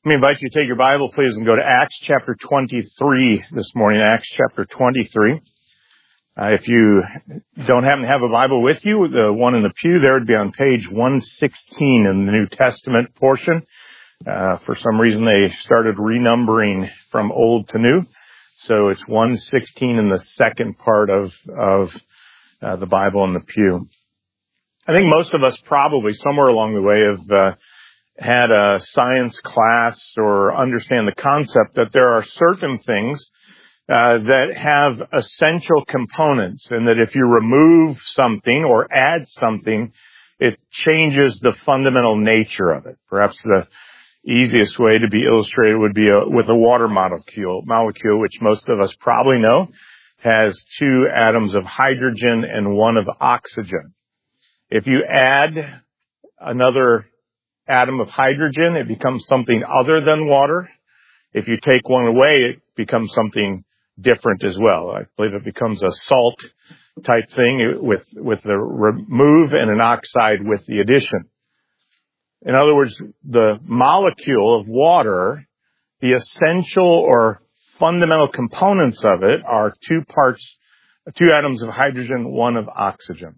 Let me invite you to take your Bible, please, and go to Acts chapter 23 this morning. Acts chapter 23. If you don't happen to have a Bible with you, the one in the pew there would be on page 116 in the New Testament portion. For some reason, they started renumbering from old to new. So it's 116 in the second part of the Bible in the pew. I think most of us probably somewhere along the way have had a science class or understand the concept that there are certain things that have essential components, and that if you remove something or add something, it changes the fundamental nature of it. Perhaps the easiest way to be illustrated would be with a water molecule, which most of us probably know has 2 atoms of hydrogen and 1 of oxygen. If you add another atom of hydrogen, it becomes something other than water. If you take one away, it becomes something different as well. I believe it becomes a salt type thing with the remove and an oxide with the addition. In other words, the molecule of water, the essential or fundamental components of it are 2 atoms of hydrogen, 1 of oxygen.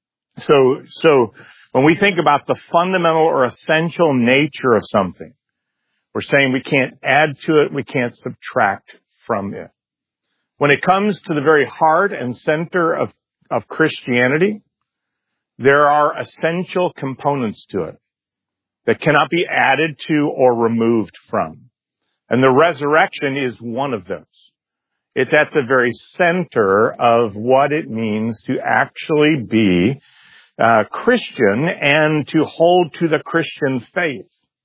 So when we think about the fundamental or essential nature of something, we're saying we can't add to it, we can't subtract from it. When it comes to the very heart and center of Christianity, there are essential components to it that cannot be added to or removed from. And the resurrection is one of those. It's at the very center of what it means to actually be Christian and to hold to the Christian faith.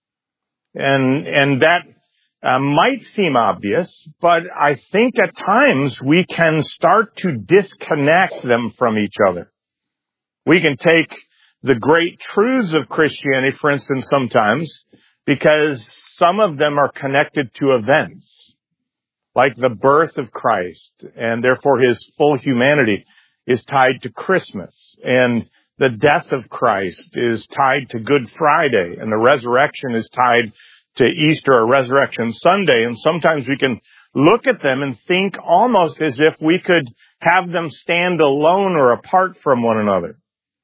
And that might seem obvious, but I think at times we can start to disconnect them from each other. We can take the great truths of Christianity, for instance, sometimes, because some of them are connected to events, like the birth of Christ, and therefore his full humanity is tied to Christmas, and the death of Christ is tied to Good Friday, and the resurrection is tied to Easter or Resurrection Sunday. And sometimes we can look at them and think almost as if we could have them stand alone or apart from one another.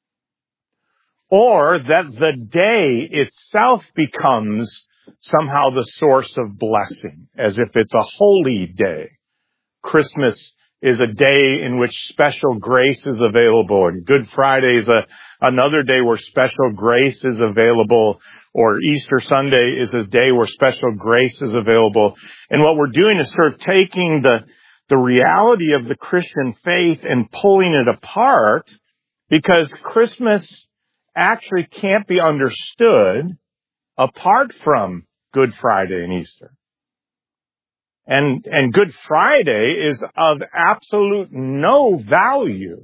Or that the day itself becomes somehow the source of blessing, as if it's a holy day. Christmas is a day in which special grace is available, and Good Friday is another day where special grace is available, or Easter Sunday is a day where special grace is available. And what we're doing is sort of taking the reality of the Christian faith and pulling it apart, because Christmas actually can't be understood apart from Good Friday and Easter. And Good Friday is of absolute no value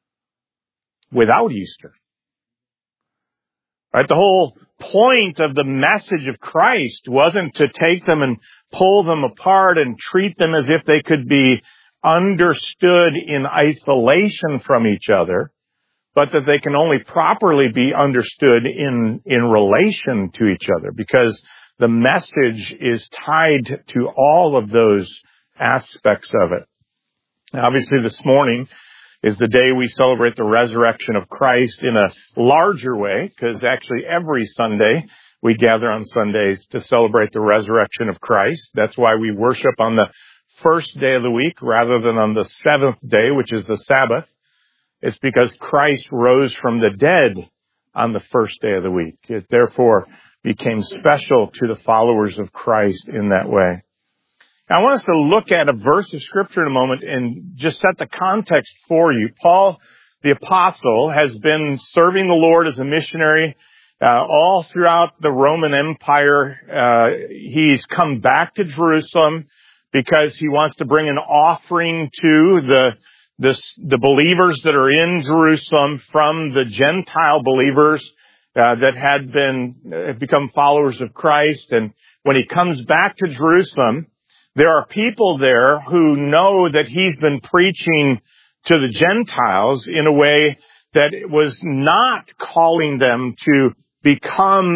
without Easter. Right? The whole point of the message of Christ wasn't to take them and pull them apart and treat them as if they could be understood in isolation from each other, but that they can only properly be understood in relation to each other, because the message is tied to all of those aspects of it. Now, obviously, this morning is the day we celebrate the resurrection of Christ in a larger way, because actually every Sunday we gather on Sundays to celebrate the resurrection of Christ. That's why we worship on the first day of the week rather than on the 7th day, which is the Sabbath. It's because Christ rose from the dead on the first day of the week. It therefore became special to the followers of Christ in that way. Now, I want us to look at a verse of Scripture in a moment and just set the context for you. Paul, the apostle, has been serving the Lord as a missionary all throughout the Roman Empire. He's come back to Jerusalem because he wants to bring an offering to the believers that are in Jerusalem from the Gentile believers that had become followers of Christ. And when he comes back to Jerusalem, there are people there who know that he's been preaching to the Gentiles in a way that was not calling them to become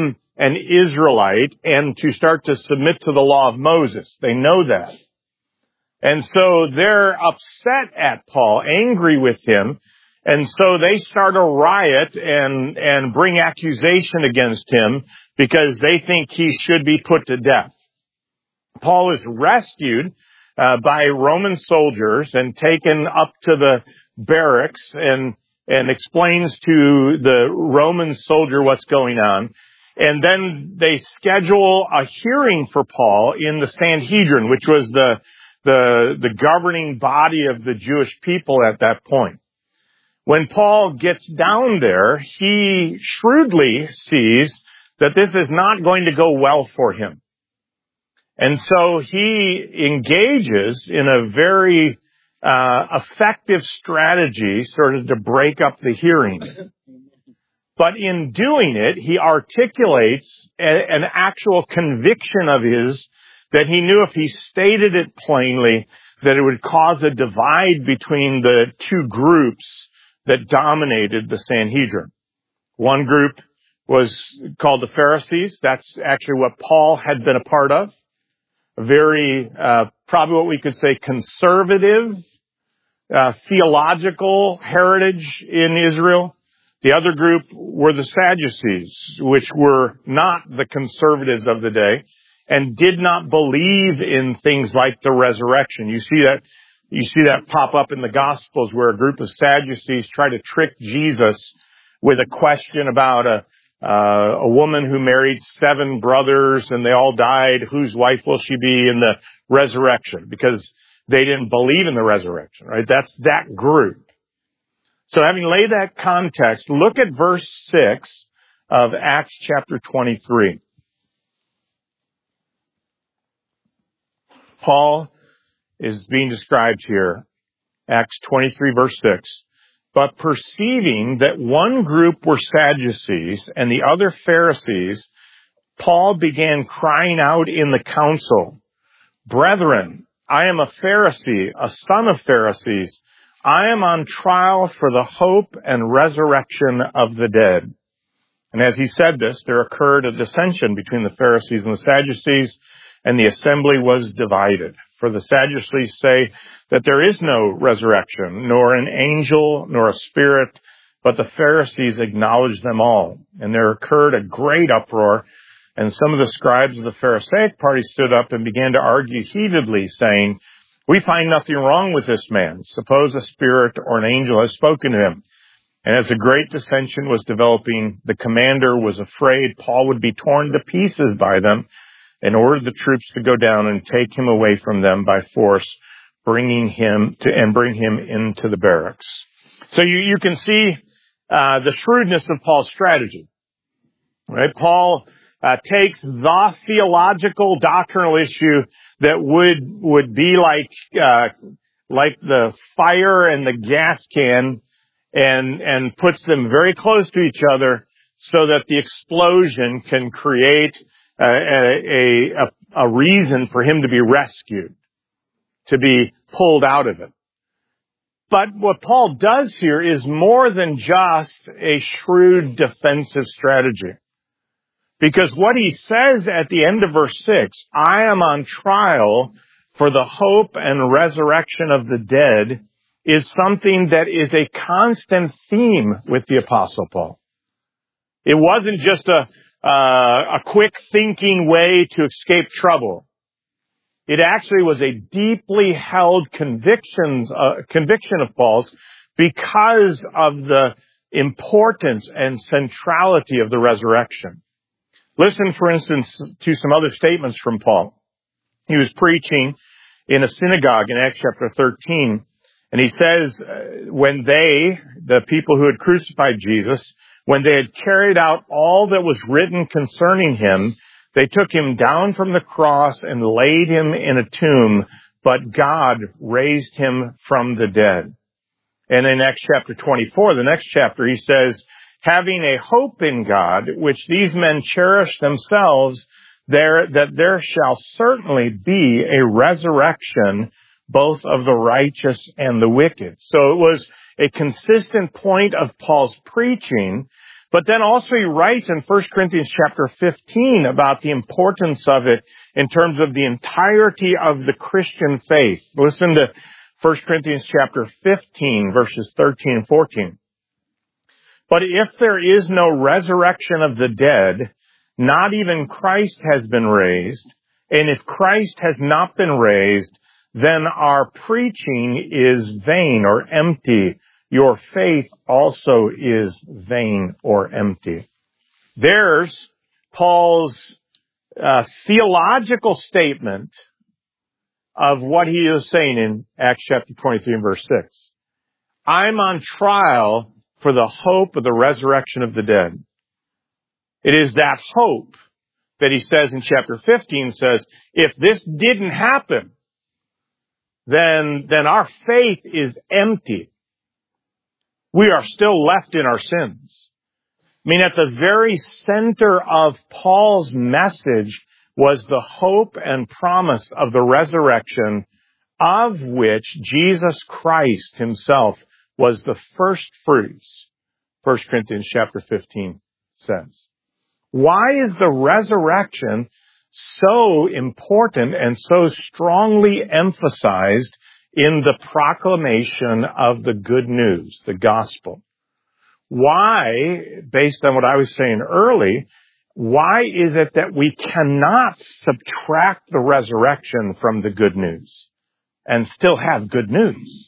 an Israelite and to start to submit to the law of Moses. They know that. And so they're upset at Paul, angry with him, and so they start a riot and bring accusation against him because they think he should be put to death. Paul is rescued by Roman soldiers and taken up to the barracks and explains to the Roman soldier what's going on. And then they schedule a hearing for Paul in the Sanhedrin, which was the governing body of the Jewish people at that point. When Paul gets down there, he shrewdly sees that this is not going to go well for him. And so he engages in a very effective strategy sort of to break up the hearing. But in doing it, he articulates an actual conviction of his that he knew if he stated it plainly, that it would cause a divide between the two groups that dominated the Sanhedrin. One group was called the Pharisees. That's actually what Paul had been a part of. A very, probably what we could say conservative, theological heritage in Israel. The other group were the Sadducees, which were not the conservatives of the day and did not believe in things like the resurrection. You see that pop up in the Gospels where a group of Sadducees try to trick Jesus with a question about a woman who married 7 brothers and they all died. Whose wife will she be in the resurrection? Because they didn't believe in the resurrection, right? That's that group. So having laid that context, look at verse 6 of Acts chapter 23. Paul is being described here, Acts 23 verse 6. But perceiving that one group were Sadducees and the other Pharisees, Paul began crying out in the council, "Brethren, I am a Pharisee, a son of Pharisees. I am on trial for the hope and resurrection of the dead." And as he said this, there occurred a dissension between the Pharisees and the Sadducees, and the assembly was divided. For the Sadducees say that there is no resurrection, nor an angel, nor a spirit, but the Pharisees acknowledge them all. And there occurred a great uproar, and some of the scribes of the Pharisaic party stood up and began to argue heatedly, saying, "We find nothing wrong with this man. Suppose a spirit or an angel has spoken to him." And as a great dissension was developing, the commander was afraid Paul would be torn to pieces by them, and ordered the troops to go down and take him away from them by force, bring him into the barracks. So you can see the shrewdness of Paul's strategy. Right? Paul takes the theological doctrinal issue that would be like the fire and the gas can and puts them very close to each other so that the explosion can create a reason for him to be rescued, to be pulled out of it. But what Paul does here is more than just a shrewd defensive strategy. Because what he says at the end of verse 6, "I am on trial for the hope and resurrection of the dead," is something that is a constant theme with the Apostle Paul. It wasn't just a quick thinking way to escape trouble. It actually was a deeply held conviction of Paul's because of the importance and centrality of the resurrection. Listen, for instance, to some other statements from Paul. He was preaching in a synagogue in Acts chapter 13, and he says, when the people who had crucified Jesus, when they had carried out all that was written concerning him, they took him down from the cross and laid him in a tomb, but God raised him from the dead. And in Acts chapter 24, the next chapter, he says, "Having a hope in God, which these men cherish themselves, that there shall certainly be a resurrection, both of the righteous and the wicked." So it was a consistent point of Paul's preaching But then also he writes in 1 Corinthians chapter 15 about the importance of it in terms of the entirety of the Christian faith. Listen to 1 Corinthians chapter 15, verses 13 and 14. But if there is no resurrection of the dead, not even Christ has been raised. And if Christ has not been raised, then our preaching is vain or empty. Your faith also is vain or empty. There's Paul's theological statement of what he is saying in Acts chapter 23 and verse 6. I'm on trial for the hope of the resurrection of the dead. It is that hope that he says in chapter 15 says, if this didn't happen, then our faith is empty. We are still left in our sins. I mean, at the very center of Paul's message was the hope and promise of the resurrection, of which Jesus Christ himself was the first fruits, 1 Corinthians chapter 15 says. Why is the resurrection so important and so strongly emphasized in the proclamation of the good news, the gospel? Why, based on what I was saying early, why is it that we cannot subtract the resurrection from the good news and still have good news?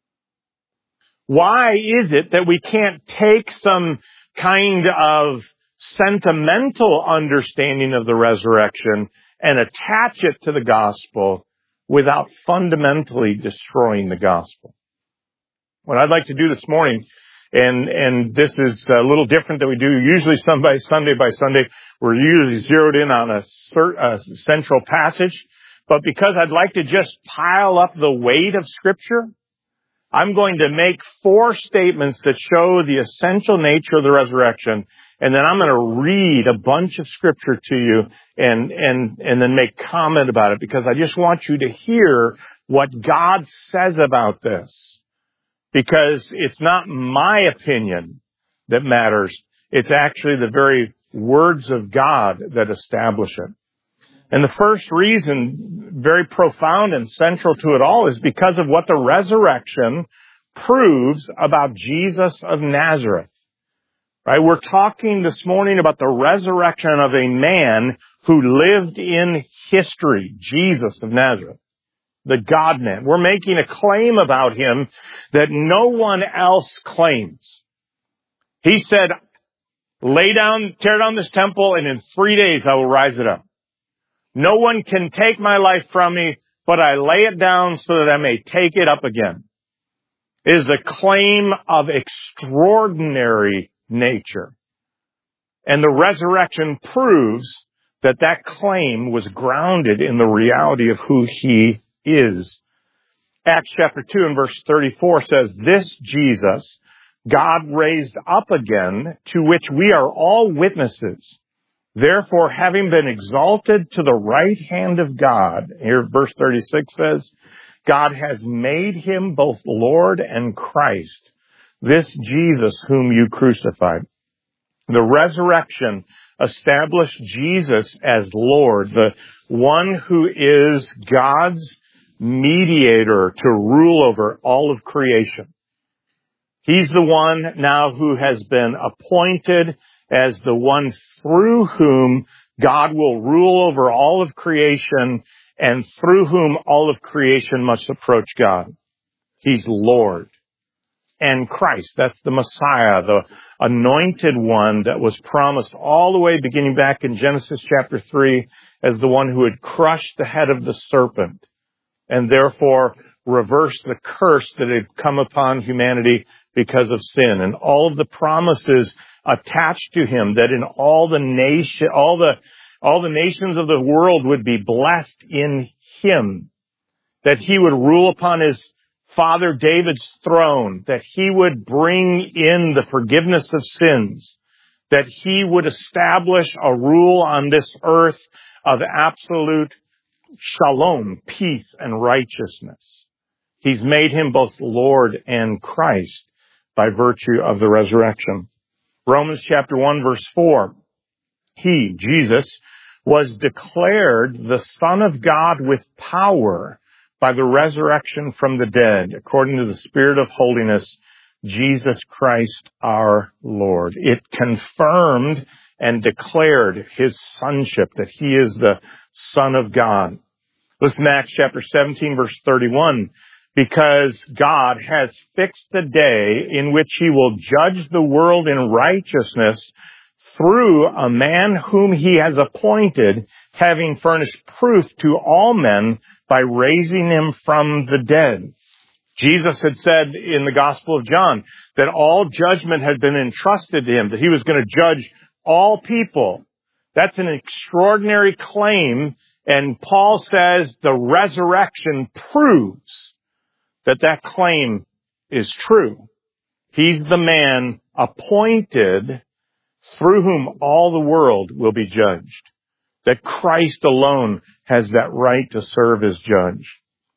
Why is it that we can't take some kind of sentimental understanding of the resurrection and attach it to the gospel without fundamentally destroying the gospel? What I'd like to do this morning, and this is a little different than we do usually Sunday by Sunday, we're usually zeroed in on a central passage, but because I'd like to just pile up the weight of Scripture, I'm going to make 4 statements that show the essential nature of the resurrection, and then I'm going to read a bunch of Scripture to you and then make comment about it, because I just want you to hear what God says about this. Because it's not my opinion that matters. It's actually the very words of God that establish it. And the first reason, very profound and central to it all, is because of what the resurrection proves about Jesus of Nazareth. Right? We're talking this morning about the resurrection of a man who lived in history, Jesus of Nazareth, the God-man. We're making a claim about him that no one else claims. He said, tear down this temple, and in 3 days I will rise it up. No one can take my life from me, but I lay it down so that I may take it up again. It is a claim of extraordinary nature. And the resurrection proves that that claim was grounded in the reality of who he is. Acts chapter 2 and verse 34 says, this Jesus God raised up again, to which we are all witnesses. Therefore, having been exalted to the right hand of God, here verse 36 says, God has made him both Lord and Christ, this Jesus whom you crucified. The resurrection established Jesus as Lord, the one who is God's mediator to rule over all of creation. He's the one now who has been appointed as the one through whom God will rule over all of creation and through whom all of creation must approach God. He's Lord and Christ. That's the Messiah, the anointed one that was promised all the way beginning back in Genesis chapter 3 as the one who had crushed the head of the serpent and therefore reversed the curse that had come upon humanity because of sin. And all of the promises attached to him that in all the nations of the world would be blessed in him, that he would rule upon his father David's throne, that he would bring in the forgiveness of sins, that he would establish a rule on this earth of absolute shalom, peace and righteousness. He's made him both Lord and Christ by virtue of the resurrection. Romans chapter 1 verse 4. He, Jesus, was declared the Son of God with power by the resurrection from the dead, according to the Spirit of holiness, Jesus Christ our Lord. It confirmed and declared his sonship, that he is the Son of God. Listen to Acts chapter 17 verse 31. Because God has fixed the day in which he will judge the world in righteousness through a man whom he has appointed, having furnished proof to all men by raising him from the dead. Jesus had said in the Gospel of John that all judgment had been entrusted to him, that he was going to judge all people. That's an extraordinary claim, and Paul says the resurrection proves that claim is true. He's the man appointed through whom all the world will be judged. That Christ alone has that right to serve as judge.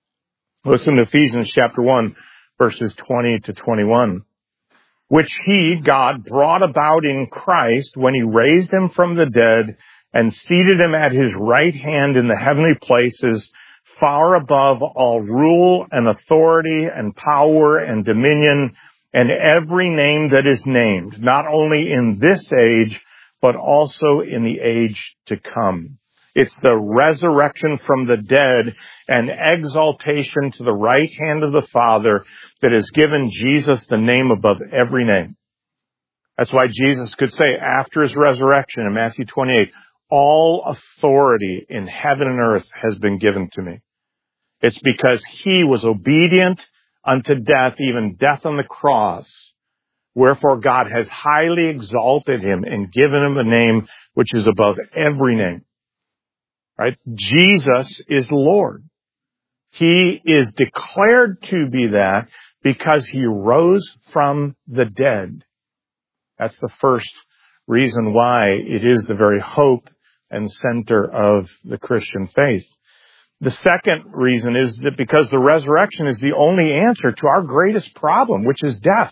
Listen to Ephesians chapter 1, verses 20 to 21. Which he, God, brought about in Christ when he raised him from the dead and seated him at his right hand in the heavenly places, far above all rule and authority and power and dominion and every name that is named, not only in this age, but also in the age to come. It's the resurrection from the dead and exaltation to the right hand of the Father that has given Jesus the name above every name. That's why Jesus could say after his resurrection in Matthew 28, all authority in heaven and earth has been given to me. It's because he was obedient unto death, even death on the cross. Wherefore God has highly exalted him and given him a name which is above every name. Right? Jesus is Lord. He is declared to be that because he rose from the dead. That's the first reason why it is the very hope and center of the Christian faith. The second reason is that because the resurrection is the only answer to our greatest problem, which is death.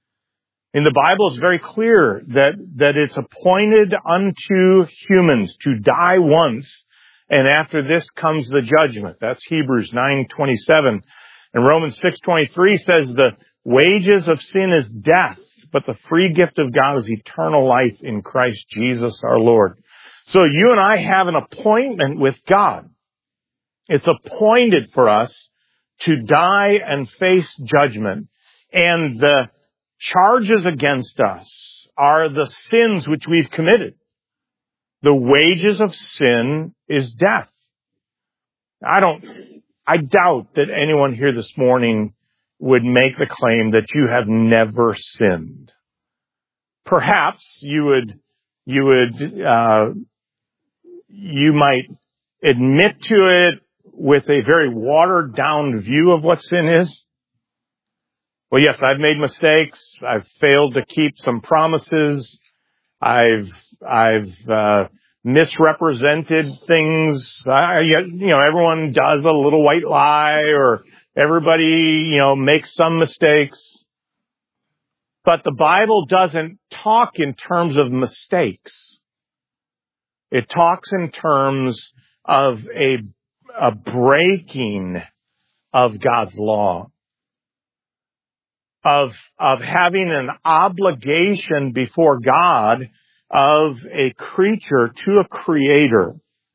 In the Bible, it's very clear that it's appointed unto humans to die once, and after this comes the judgment. That's Hebrews 9:27. And Romans 6:23 says the wages of sin is death, but the free gift of God is eternal life in Christ Jesus our Lord. So you and I have an appointment with God. It's appointed for us to die and face judgment. And the charges against us are the sins which we've committed. The wages of sin is death. I doubt that anyone here this morning would make the claim that you have never sinned. Perhaps you might admit to it with a very watered down view of what sin is. Well, yes, I've made mistakes. I've failed to keep some promises. I've misrepresented things. Everyone does a little white lie, or everybody, makes some mistakes. But the Bible doesn't talk in terms of mistakes. It talks in terms of a breaking of God's law, of having an obligation before God of a creature to a creator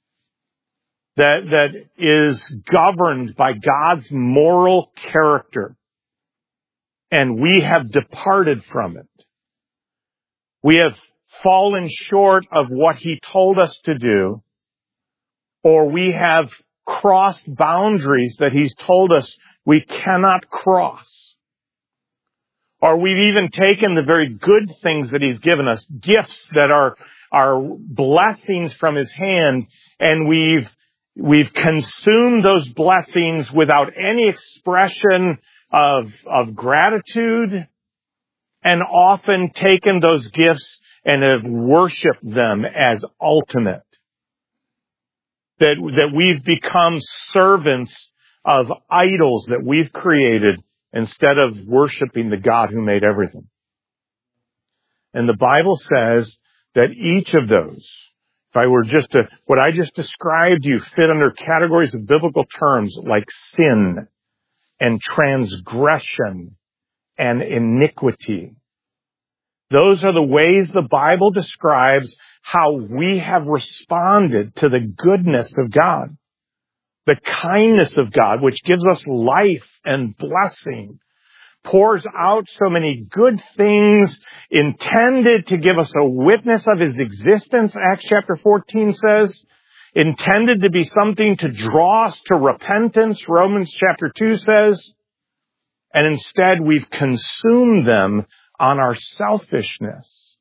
that is governed by God's moral character. And we have departed from it. We have fallen short of what he told us to do, or we have crossed boundaries that he's told us we cannot cross. Or we've even taken the very good things that he's given us, gifts that are blessings from his hand, and we've consumed those blessings without any expression of gratitude, and often taken those gifts and have worshipped them as ultimate. That we've become servants of idols that we've created instead of worshiping the God who made everything. And the Bible says that each of those, if I were just to, what I just described to you fit under categories of biblical terms like sin and transgression and iniquity. Those are the ways the Bible describes how we have responded to the goodness of God, the kindness of God, which gives us life and blessing, pours out so many good things intended to give us a witness of His existence, Acts chapter 14 says, intended to be something to draw us to repentance, Romans chapter 2 says, and instead we've consumed them on our selfishness.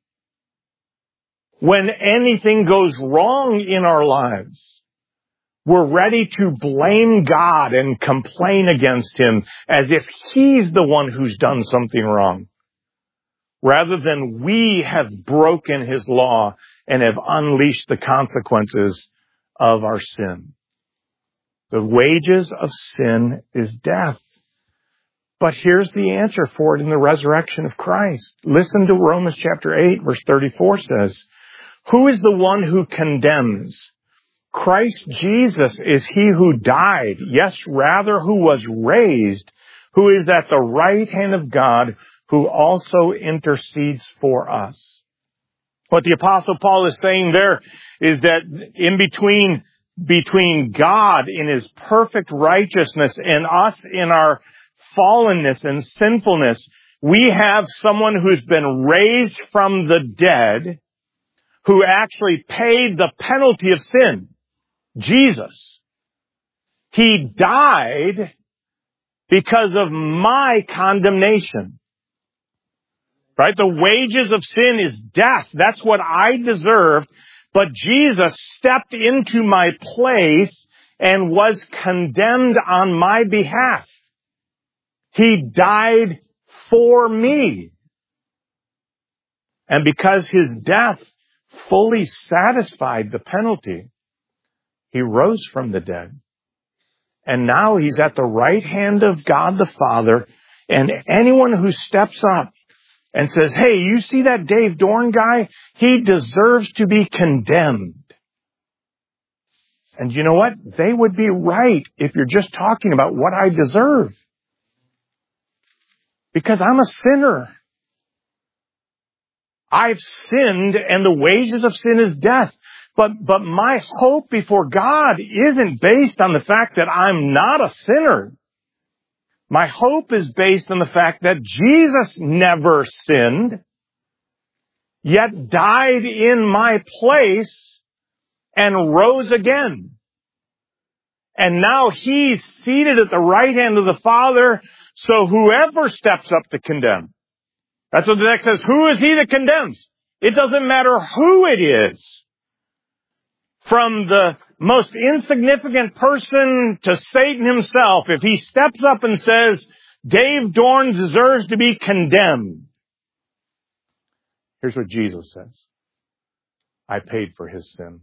When anything goes wrong in our lives, we're ready to blame God and complain against Him as if He's the one who's done something wrong, rather than we have broken His law and have unleashed the consequences of our sin. The wages of sin is death. But here's the answer for it in the resurrection of Christ. Listen to Romans chapter 8, verse 34 says, "Who is the one who condemns? Christ Jesus is He who died, yes, rather who was raised, who is at the right hand of God, who also intercedes for us." What the Apostle Paul is saying there is that in between God in His perfect righteousness and us in our fallenness and sinfulness, we have someone who's been raised from the dead, who actually paid the penalty of sin. Jesus. He died because of my condemnation. Right? The wages of sin is death. That's what I deserved. But Jesus stepped into my place and was condemned on my behalf. He died for me. And because His death fully satisfied the penalty, He rose from the dead. And now He's at the right hand of God the Father. And anyone who steps up and says, "Hey, you see that Dave Dorn guy? He deserves to be condemned." And you know what? They would be right if you're just talking about what I deserve. Because I'm a sinner. I've sinned, and the wages of sin is death. But my hope before God isn't based on the fact that I'm not a sinner. My hope is based on the fact that Jesus never sinned, yet died in my place and rose again. And now He's seated at the right hand of the Father, so whoever steps up to condemn. That's what the text says. Who is He that condemns? It doesn't matter who it is. From the most insignificant person to Satan himself, if he steps up and says, "Dave Dorn deserves to be condemned," here's what Jesus says. I paid for his sin.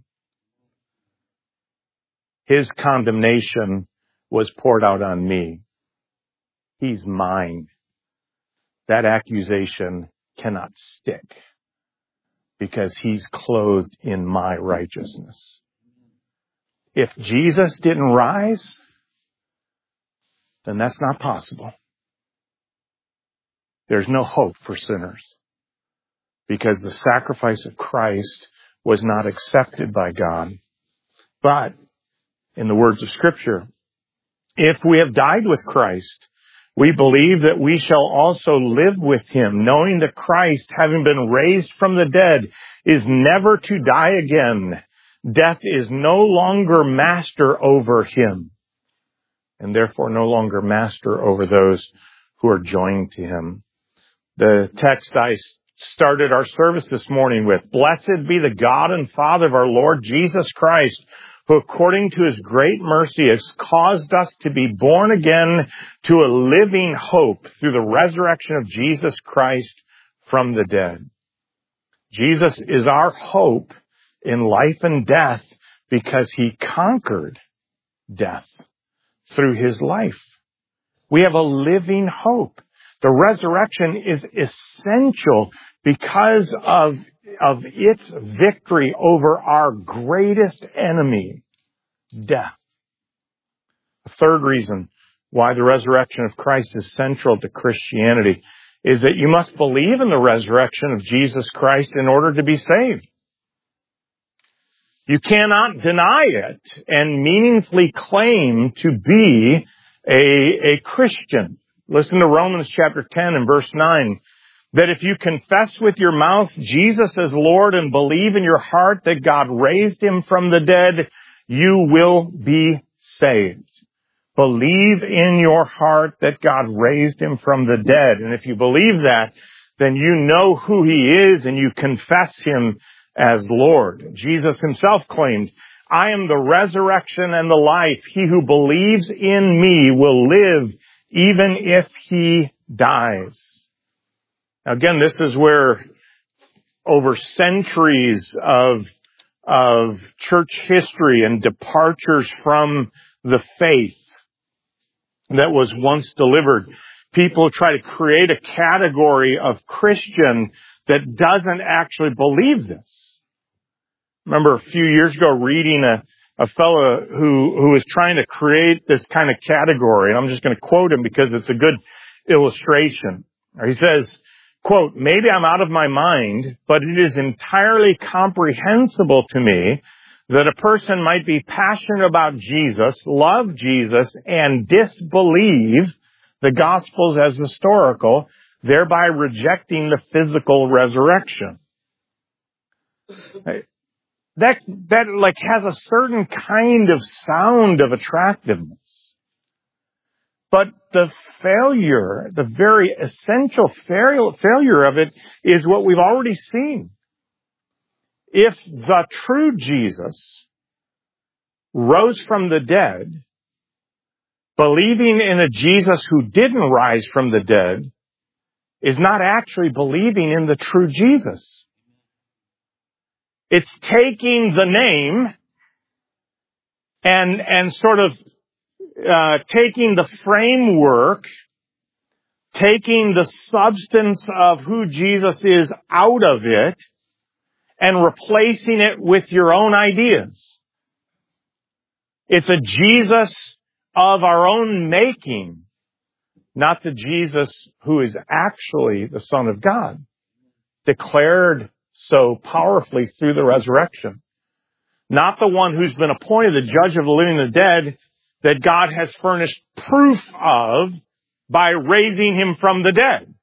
His condemnation was poured out on me. He's mine. That accusation cannot stick because He's clothed in my righteousness. If Jesus didn't rise, then that's not possible. There's no hope for sinners because the sacrifice of Christ was not accepted by God. But, in the words of Scripture, if we have died with Christ, we believe that we shall also live with Him, knowing that Christ, having been raised from the dead, is never to die again. Death is no longer master over Him, and therefore no longer master over those who are joined to Him. The text I started our service this morning with, "Blessed be the God and Father of our Lord Jesus Christ, who according to His great mercy has caused us to be born again to a living hope through the resurrection of Jesus Christ from the dead." Jesus is our hope in life and death because He conquered death through His life. We have a living hope. The resurrection is essential because of its victory over our greatest enemy, death. The third reason why the resurrection of Christ is central to Christianity is that you must believe in the resurrection of Jesus Christ in order to be saved. You cannot deny it and meaningfully claim to be a Christian. Listen to Romans chapter 10 and verse 9. That if you confess with your mouth Jesus as Lord and believe in your heart that God raised him from the dead, you will be saved. Believe in your heart that God raised him from the dead. And if you believe that, then you know who he is and you confess him as Lord. Jesus himself claimed, I am the resurrection and the life. He who believes in me will live even if he dies. Again, this is where over centuries of church history and departures from the faith that was once delivered, people try to create a category of Christian that doesn't actually believe this. Remember a few years ago reading a fellow who was trying to create this kind of category, and I'm just going to quote him because it's a good illustration. He says, quote, maybe I'm out of my mind, but it is entirely comprehensible to me that a person might be passionate about Jesus, love Jesus, and disbelieve the Gospels as historical, thereby rejecting the physical resurrection. That like has a certain kind of sound of attractiveness. But the failure, the very essential failure of it is what we've already seen. If the true Jesus rose from the dead, believing in a Jesus who didn't rise from the dead is not actually believing in the true Jesus. It's taking the name and sort of taking the framework, taking the substance of who Jesus is out of it, and replacing it with your own ideas. It's a Jesus of our own making, not the Jesus who is actually the Son of God, declared so powerfully through the resurrection. Not the one who's been appointed the judge of the living and the dead that God has furnished proof of by raising him from the dead.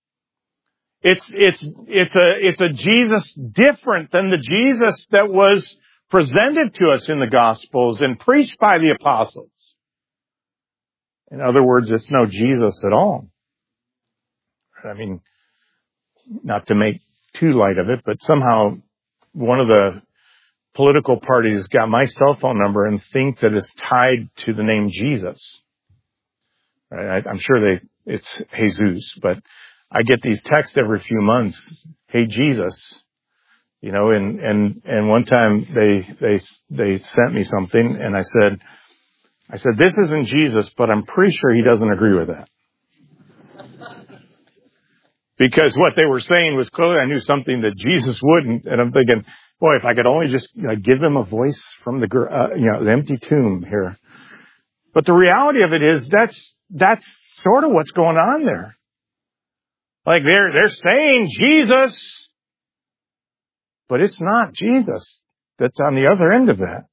It's a Jesus different than the Jesus that was presented to us in the Gospels and preached by the apostles. In other words, it's no Jesus at all. I mean, not to make too light of it, but somehow one of the political parties got my cell phone number and think that it's tied to the name Jesus. I'm sure it's Jesus, but I get these texts every few months. Hey, Jesus, and one time they sent me something and I said, this isn't Jesus, but I'm pretty sure he doesn't agree with that. Because what they were saying was clearly I knew something that Jesus wouldn't. And I'm thinking, boy, if I could only just give them a voice from the empty tomb here. But the reality of it is that's sort of what's going on there. Like they're saying Jesus, but it's not Jesus that's on the other end of that.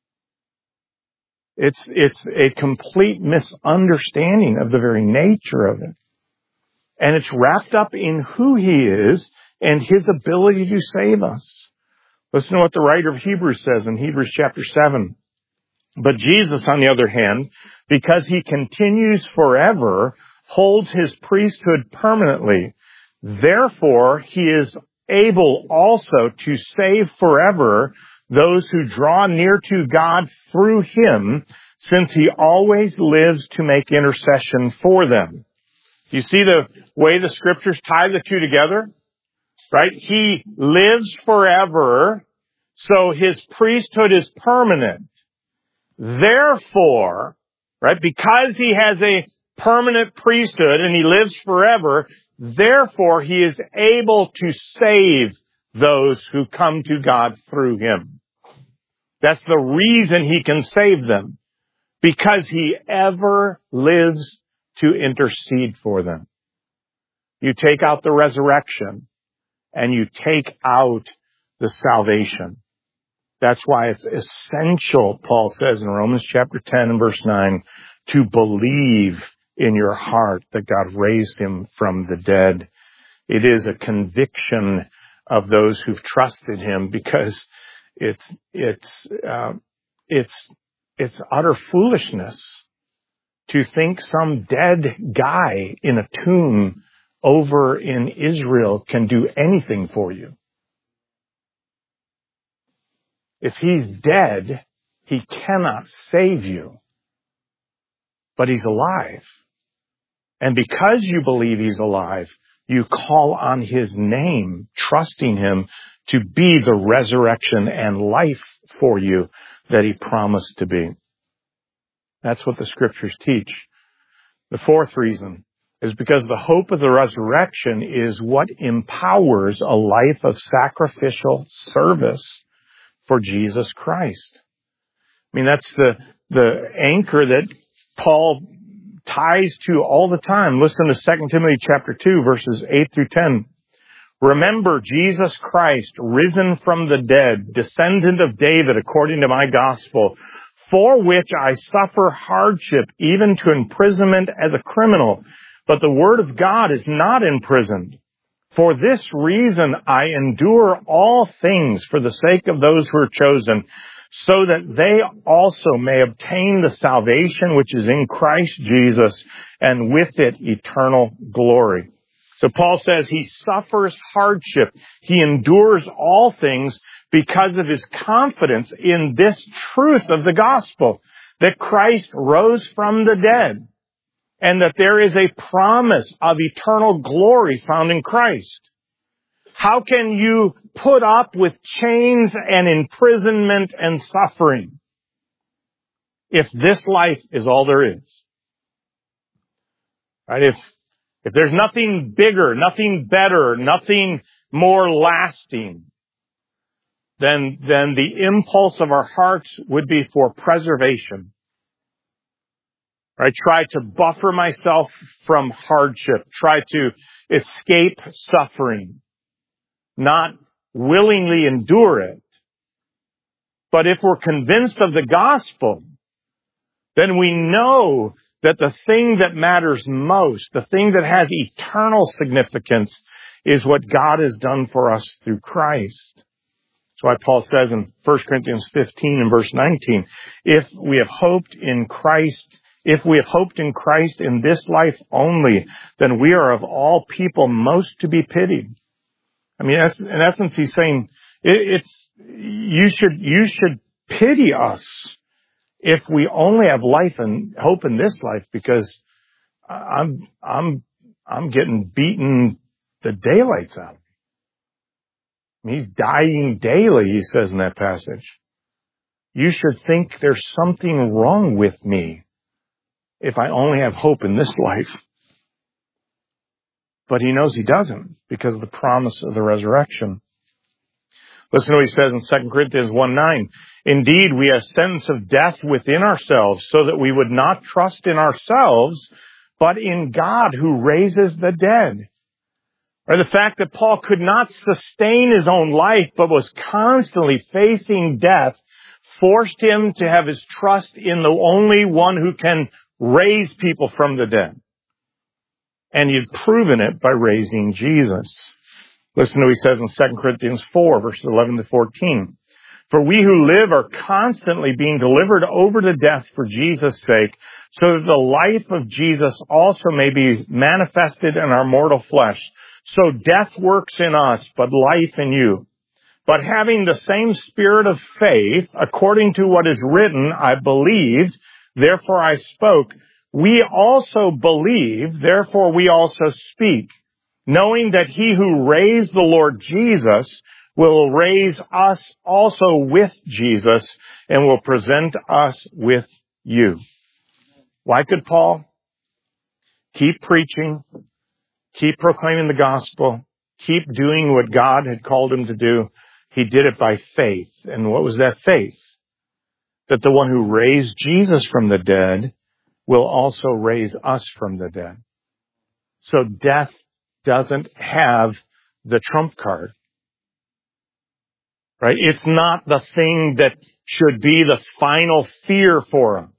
It's a complete misunderstanding of the very nature of it. And it's wrapped up in who he is and his ability to save us. Listen to what the writer of Hebrews says in Hebrews chapter 7. But Jesus, on the other hand, because he continues forever, holds his priesthood permanently. Therefore, he is able also to save forever those who draw near to God through him, since he always lives to make intercession for them. You see the way the scriptures tie the two together? Right? He lives forever, so his priesthood is permanent. Therefore, right, because he has a permanent priesthood and he lives forever. Therefore, he is able to save those who come to God through him. That's the reason he can save them, because he ever lives to intercede for them. You take out the resurrection and you take out the salvation. That's why it's essential, Paul says in Romans chapter 10 and verse 9, to believe in your heart that God raised him from the dead. It is a conviction of those who've trusted him, because it's utter foolishness to think some dead guy in a tomb over in Israel can do anything for you. If he's dead, he cannot save you. But he's alive. And because you believe he's alive, you call on his name, trusting him to be the resurrection and life for you that he promised to be. That's what the scriptures teach. The fourth reason is because the hope of the resurrection is what empowers a life of sacrificial service for Jesus Christ. I mean, that's the anchor that Paul ties to all the time. Listen to 2 Timothy chapter 2, verses 8 through 10. Remember Jesus Christ, risen from the dead, descendant of David according to my gospel, for which I suffer hardship, even to imprisonment as a criminal. But the word of God is not imprisoned. For this reason I endure all things for the sake of those who are chosen, so that they also may obtain the salvation which is in Christ Jesus, and with it eternal glory. So Paul says he suffers hardship. He endures all things because of his confidence in this truth of the gospel, that Christ rose from the dead, and that there is a promise of eternal glory found in Christ. How can you put up with chains and imprisonment and suffering if this life is all there is? Right? If there's nothing bigger, nothing better, nothing more lasting, then the impulse of our hearts would be for preservation. I try to buffer myself from hardship, try to escape suffering, not willingly endure it. But if we're convinced of the gospel, then we know that the thing that matters most, the thing that has eternal significance, is what God has done for us through Christ. That's why Paul says in 1 Corinthians 15 and verse 19, if we have hoped in Christ in this life only, then we are of all people most to be pitied. I mean, in essence, he's saying you should pity us if we only have life and hope in this life, because I'm getting beaten the daylights out of me. I mean, he's dying daily, he says in that passage. You should think there's something wrong with me if I only have hope in this life. But he knows he doesn't, because of the promise of the resurrection. Listen to what he says in 2 Corinthians 1:9. Indeed, we have sentence of death within ourselves, so that we would not trust in ourselves, but in God who raises the dead. Or the fact that Paul could not sustain his own life, but was constantly facing death, forced him to have his trust in the only one who can raise people from the dead. And he had proven it by raising Jesus. Listen to what he says in 2 Corinthians 4, verses 11 to 14. For we who live are constantly being delivered over to death for Jesus' sake, so that the life of Jesus also may be manifested in our mortal flesh. So death works in us, but life in you. But having the same spirit of faith, according to what is written, I believed, therefore I spoke. We also believe, therefore we also speak, knowing that he who raised the Lord Jesus will raise us also with Jesus and will present us with you. Why could Paul keep preaching, keep proclaiming the gospel, keep doing what God had called him to do. He did it by faith. And what was that faith? That the one who raised Jesus from the dead will also raise us from the dead. So death doesn't have the trump card. Right? It's not the thing that should be the final fear for us.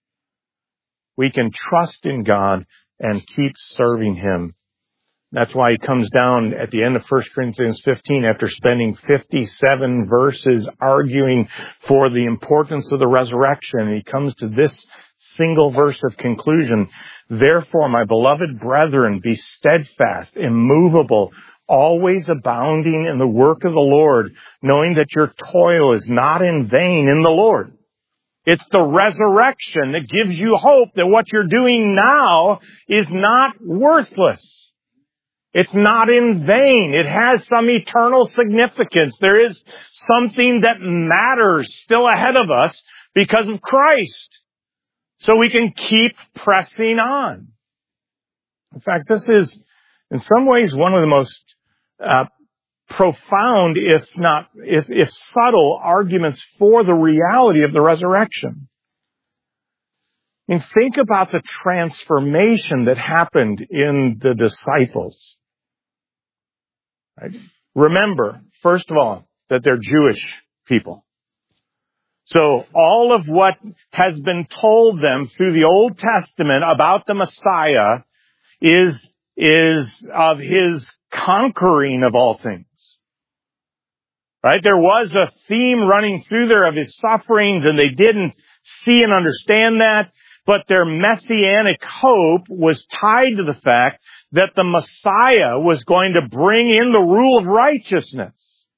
We can trust in God and keep serving him. That's why he comes down at the end of 1 Corinthians 15 after spending 57 verses arguing for the importance of the resurrection. He comes to this single verse of conclusion. Therefore, my beloved brethren, be steadfast, immovable, always abounding in the work of the Lord, knowing that your toil is not in vain in the Lord. It's the resurrection that gives you hope that what you're doing now is not worthless. It's not in vain. It has some eternal significance. There is something that matters still ahead of us because of Christ. So we can keep pressing on. In fact, this is in some ways one of the most profound, if subtle arguments for the reality of the resurrection. And think about the transformation that happened in the disciples. Right? Remember, first of all, that they're Jewish people. So all of what has been told them through the Old Testament about the Messiah is of his conquering of all things. Right? There was a theme running through there of his sufferings, and they didn't see and understand that. But their messianic hope was tied to the fact that the Messiah was going to bring in the rule of righteousness.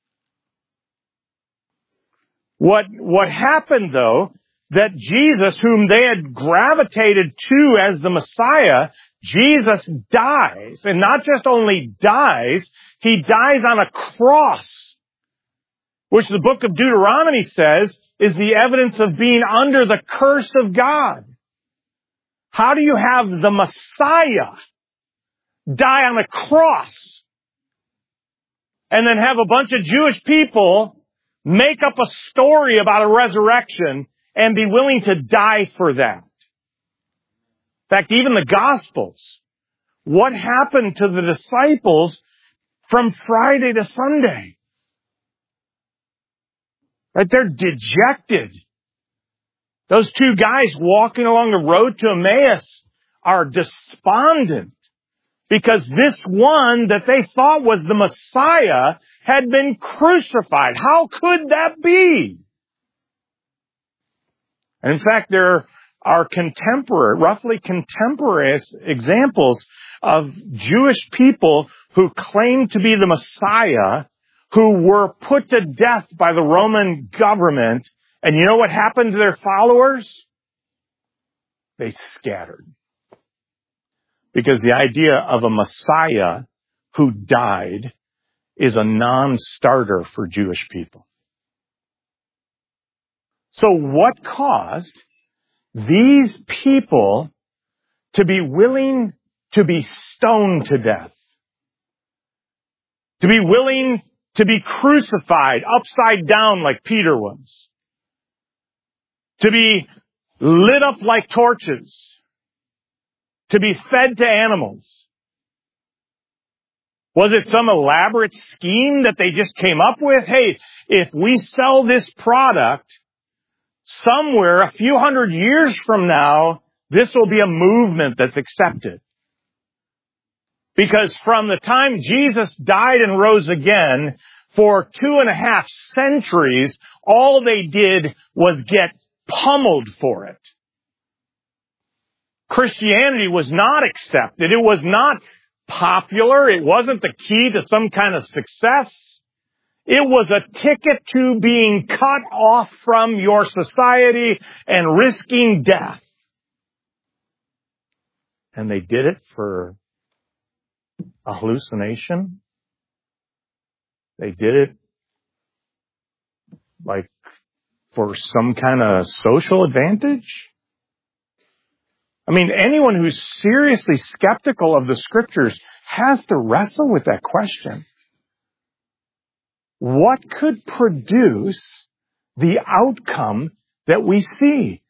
What happened, though, that Jesus, whom they had gravitated to as the Messiah, Jesus dies. And not just only dies, he dies on a cross, which the book of Deuteronomy says is the evidence of being under the curse of God. How do you have the Messiah die on a cross and then have a bunch of Jewish people make up a story about a resurrection and be willing to die for that? In fact, even the Gospels, what happened to the disciples from Friday to Sunday? Right? They're dejected. Those two guys walking along the road to Emmaus are despondent because this one that they thought was the Messiah had been crucified. How could that be? And in fact, there are roughly contemporary examples of Jewish people who claimed to be the Messiah, who were put to death by the Roman government. And you know what happened to their followers? They scattered. Because the idea of a Messiah who died is a non-starter for Jewish people. So what caused these people to be willing to be stoned to death? To be willing to be crucified upside down like Peter was? To be lit up like torches? To be fed to animals? Was it some elaborate scheme that they just came up with? Hey, if we sell this product, somewhere a few hundred years from now, this will be a movement that's accepted. Because from the time Jesus died and rose again, for 2.5 centuries, all they did was get pummeled for it. Christianity was not accepted. It was not popular. It wasn't the key to some kind of success. It was a ticket to being cut off from your society and risking death. And they did it for a hallucination. They did it like for some kind of social advantage. I mean, anyone who's seriously skeptical of the Scriptures has to wrestle with that question. What could produce the outcome that we see?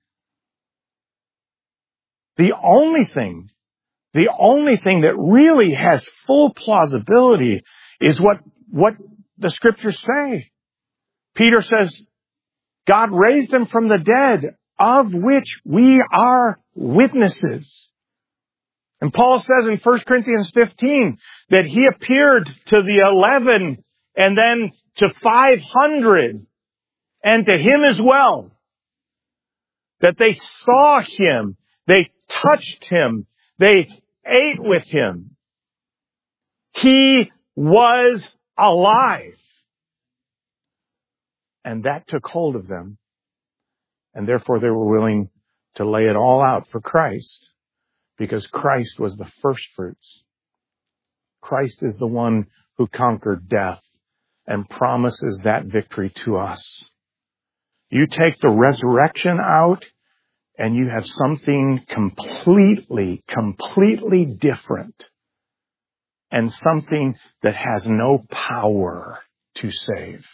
The only thing that really has full plausibility is what the Scriptures say. Peter says, God raised him from the dead, of which we are witnesses. And Paul says in 1 Corinthians 15 that he appeared to the 11 and then to 500 and to him as well. That they saw him, they touched him, they ate with him. He was alive. And that took hold of them. And therefore they were willing to lay it all out for Christ. Because Christ was the first fruits. Christ is the one who conquered death and promises that victory to us. You take the resurrection out and you have something completely different. And something that has no power to save.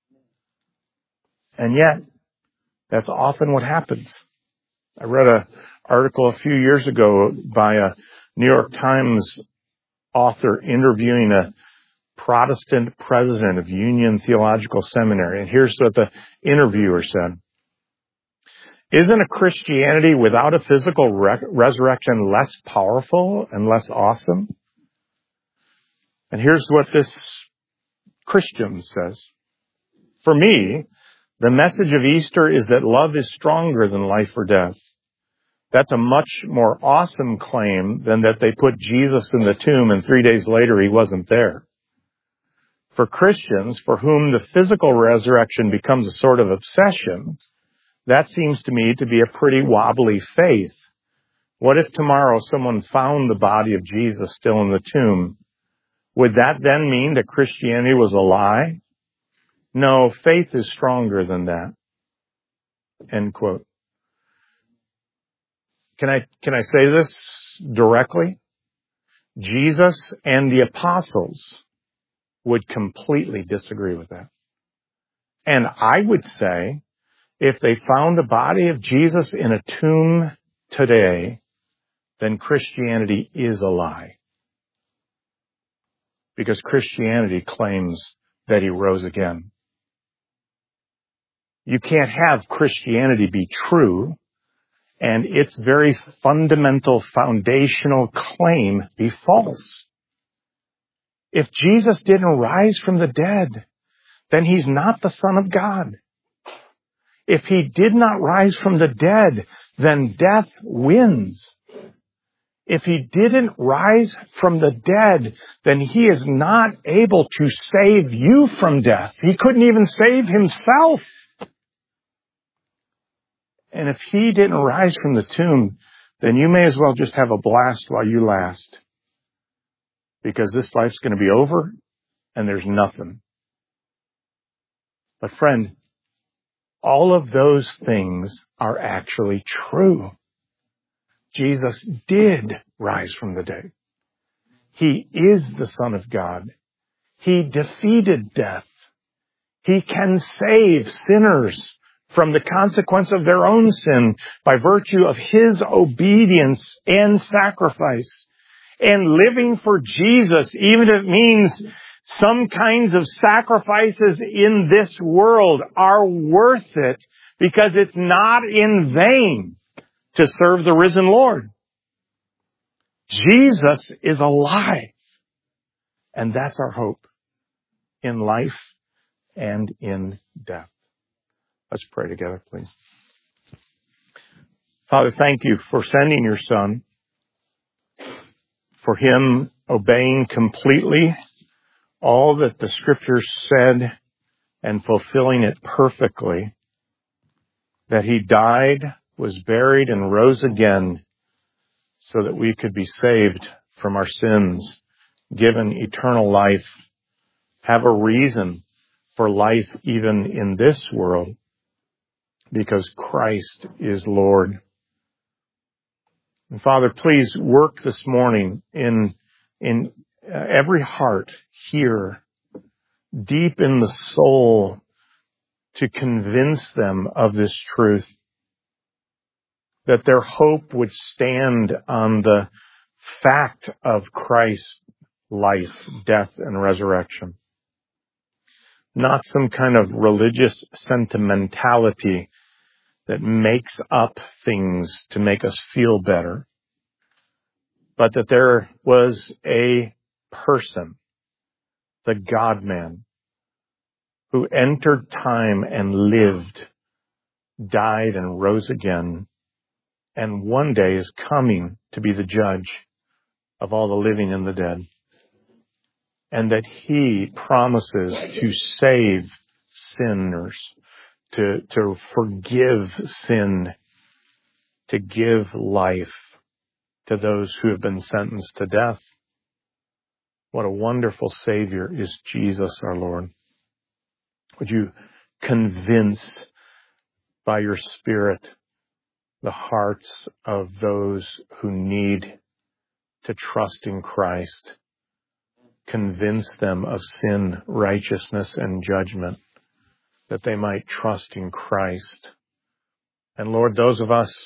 And yet, that's often what happens. I read an article a few years ago by a New York Times author interviewing a Protestant president of Union Theological Seminary. And here's what the interviewer said. Isn't a Christianity without a physical resurrection less powerful and less awesome? And here's what this Christian says. For me, the message of Easter is that love is stronger than life or death. That's a much more awesome claim than that they put Jesus in the tomb and 3 days later he wasn't there. For Christians, for whom the physical resurrection becomes a sort of obsession, that seems to me to be a pretty wobbly faith. What if tomorrow someone found the body of Jesus still in the tomb? Would that then mean that Christianity was a lie? No, faith is stronger than that. End quote. Can I say this directly? Jesus and the apostles would completely disagree with that. And I would say, if they found the body of Jesus in a tomb today, then Christianity is a lie. Because Christianity claims that he rose again. You can't have Christianity be true and its very fundamental foundational claim be false. If Jesus didn't rise from the dead, then he's not the Son of God. If he did not rise from the dead, then death wins. If he didn't rise from the dead, then he is not able to save you from death. He couldn't even save himself. And if he didn't rise from the tomb, then you may as well just have a blast while you last. Because this life's going to be over and there's nothing. But friend, all of those things are actually true. Jesus did rise from the dead. He is the Son of God. He defeated death. He can save sinners from the consequence of their own sin by virtue of his obedience and sacrifice. And living for Jesus, even if it means some kinds of sacrifices in this world, are worth it because it's not in vain to serve the risen Lord. Jesus is alive. And that's our hope in life and in death. Let's pray together, please. Father, thank you for sending your Son, for him obeying completely all that the Scriptures said and fulfilling it perfectly, that he died, was buried, and rose again so that we could be saved from our sins, given eternal life, have a reason for life even in this world, because Christ is Lord. And Father, please work this morning in every heart here, deep in the soul, to convince them of this truth, that their hope would stand on the fact of Christ's life, death, and resurrection. Not some kind of religious sentimentality that makes up things to make us feel better, but that there was a person, the God-man, who entered time and lived, died and rose again, and one day is coming to be the judge of all the living and the dead. And that he promises to save sinners, to forgive sin, to give life to those who have been sentenced to death. What a wonderful Savior is Jesus our Lord. Would you convince by your Spirit the hearts of those who need to trust in Christ? Convince them of sin, righteousness, and judgment, that they might trust in Christ. And Lord, those of us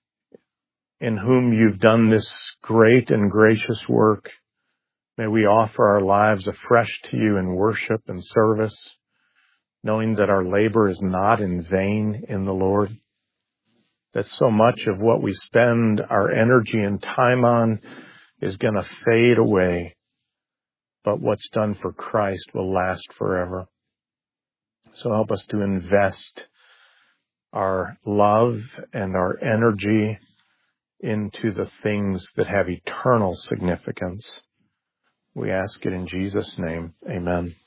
in whom you've done this great and gracious work, may we offer our lives afresh to you in worship and service, knowing that our labor is not in vain in the Lord, that so much of what we spend our energy and time on is going to fade away, but what's done for Christ will last forever. So help us to invest our love and our energy into the things that have eternal significance. We ask it in Jesus' name. Amen.